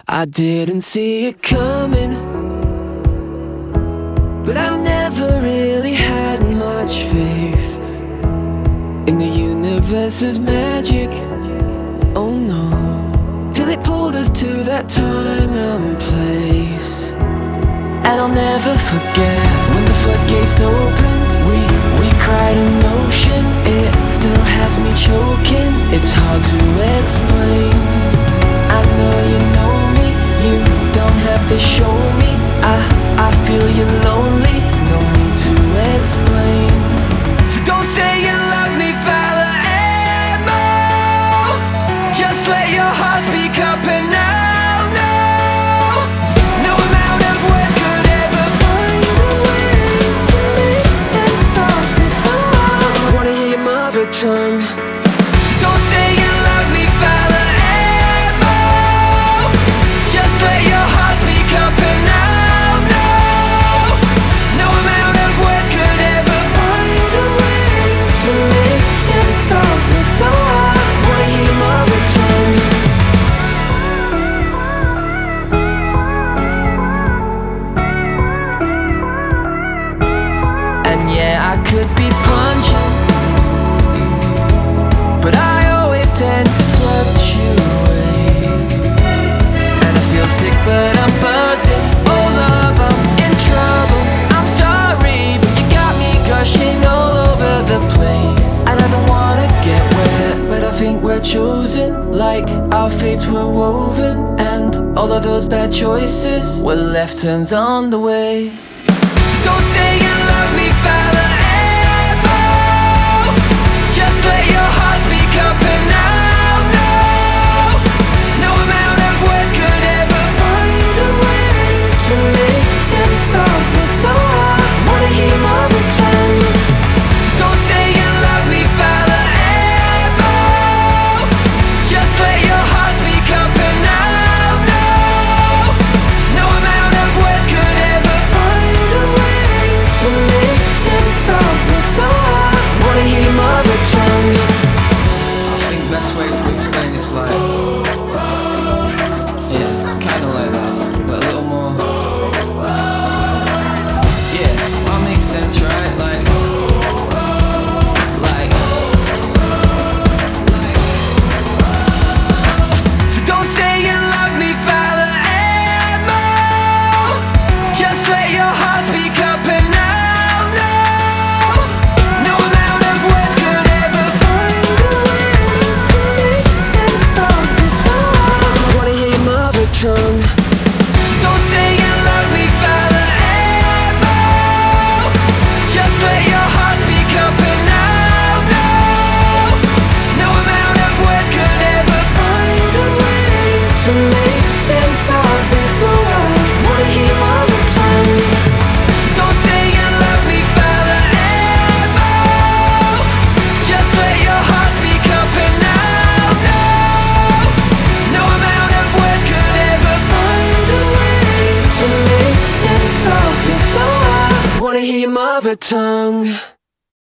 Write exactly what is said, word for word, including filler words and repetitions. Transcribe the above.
I didn't see it coming, but I never really had much faith in the universe's magic. Oh no, till it pulled us to that time and place. And I'll never forget when the floodgates opened. We, we cried an ocean. It still has me choking. It's hard to explain. I know you know me. You don't have to show me. I, I feel you're lonely. No need to explain. So don't say you love me forever. Just let your heart speak up and I'll know. No amount of words could ever find a way to make sense of this song. I wanna hear your mother tongue. So don't say you love me forever. Just let your heart speak up and I'll know. No amount of words could ever find a way to make sense of this song. I wanna hear your mother tongue. And yeah, I could be punching, but I always tend to fluctuate. And I feel sick, but I'm buzzing. Oh love, I'm in trouble. I'm sorry, but you got me gushing all over the place. And I don't wanna get wet, but I think we're chosen, like our fates were woven. And all of those bad choices were left turns on the way. So don't say you love me forever. Just let your heart speak up and I'll know. No amount of words could ever find a way to make sense of this song. I wanna hear your mother tongue. So don't say you love me forever. Just let your heart speak up and I'll know. No amount of words could ever find a way to make sense of this song. I wanna hear your mother tongue. I think best way to explain it's like, yeah, kinda like that, but a little more. Yeah, that makes sense, right? Like, like, like. So don't say you love me forever. Just let your heart speak up and I'll know. No amount of words could ever find a way to make sense of this song. I wanna hear your mother tongue. So don't say you love me forever. Just let your heart speak up and I'll know. No amount of words could ever find a way to make sense of this song. I wanna hear your mother tongue. So don't say you love me forever. Just let your heart speak up and I'll know. No amount of words could ever find a way to make sense of this song. I wanna hear your mother tongue.